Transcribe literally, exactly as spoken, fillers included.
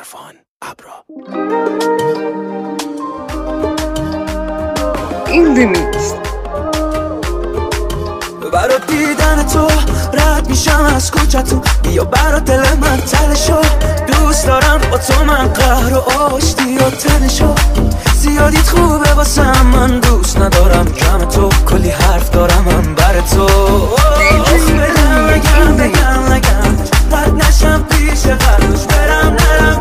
عرفان ابرا. این دمیست برا دیدن تو رد میشم از کوچتون، بیا برا دل من تلشو، دوست دارم با تو من قهر و آشتی و تنشو، زیادیت خوبه واسم من دوست ندارم کم تو، کلی حرف دارم من بر تو، آخ بگم بگم بگم بگم رد نشم پیش قلبش برم نرم